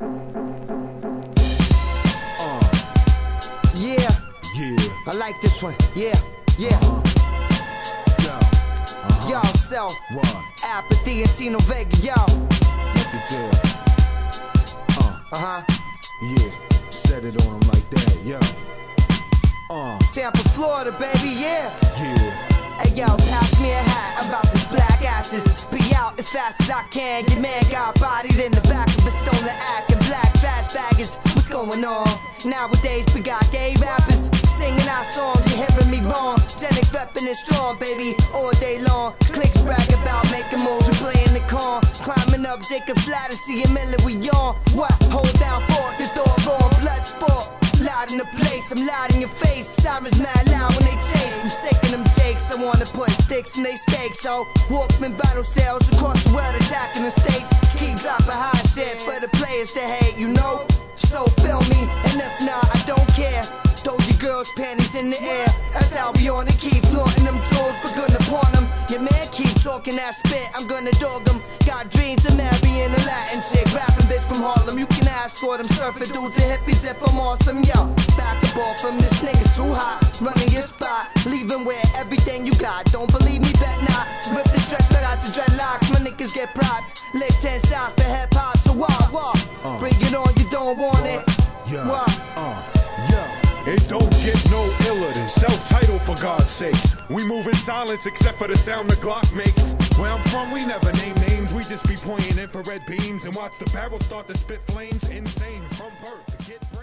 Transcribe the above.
Yeah, I like this one. Yeah. Yo, self, Apathy and Tino Vega, yo. Yeah, set it on him like that, yo. Tampa, Florida, baby, yeah. Hey, yo, pass me a hat about this black asses. Be out as fast as I can. Your man got bodied in the back of a stolen act. And black trash baggers, what's going on? Nowadays, we got gay rappers singing our song, you hearing me wrong. Zenith reppin' it strong, baby, all day long. Clicks brag about making moves and playing the con. Climbing up Jacob's ladder, seeing Miller, we on. What? Hold down for the door, going blood sport. Loud in the place, I'm loud in your face. Sirens mad loud when they chase. I'm sick of them jakes, I wanna put sticks in they steaks. So Walkman vital sales across the world attacking the states. Keep dropping high shit for the players to hate, you know. So feel me, and if not, I don't care. Throw your girls' panties in the air. That's how we on it, keep flaunting them jewels, but gonna pawn them. Your man keep talking that spit, I'm gonna dog them. Got dreams of marrying a Latin chick, rapping bitch from Harlem. You can ask for them surfing dudes and hippies if I'm awesome, yo. Back up off them, this nigga's too hot. Running your spot, leaving with everything you got. Don't believe me, bet not. Rip the stretch, let out to dreadlocks. My niggas get props. Live 10 shots for hip hop, so walk. Bring it on, you don't want it. It don't get no iller than self-titled, for God's sakes. We move in silence except for the sound the Glock makes. Where I'm from, we never name names. We just be pointing infrared beams and watch the barrel start to spit flames. Insane from birth to get